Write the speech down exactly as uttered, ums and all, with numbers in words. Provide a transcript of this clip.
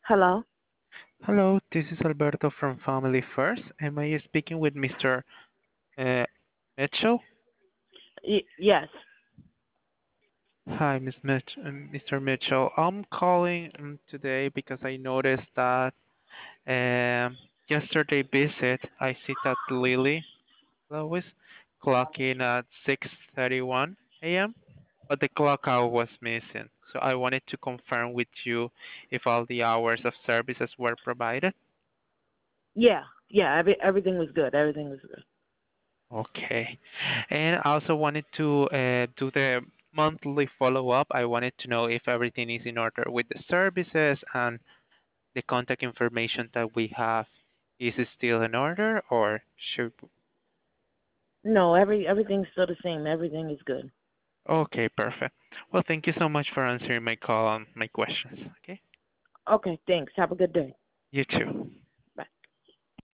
Hello? Hello, this is Alberto from Family First. Am I speaking with mister Uh, Mitchell? Y- yes. Hi, Miss Mitch, um, mister Mitchell. I'm calling um, today because I noticed that um, yesterday visit I sit at Lily Lois clocking at six thirty-one a m, but the clock out was missing. So I wanted to confirm with you if all the hours of services were provided. Yeah. Yeah. Every, everything was good. Everything was good. Okay. And I also wanted to uh, do the monthly follow-up. I wanted to know if everything is in order with the services and the contact information that we have. Is it still in order or should... No, every everything's still the same. Everything is good. Okay, perfect. Well, thank you so much for answering my call and my questions. Okay. Okay. Thanks. Have a good day. You too.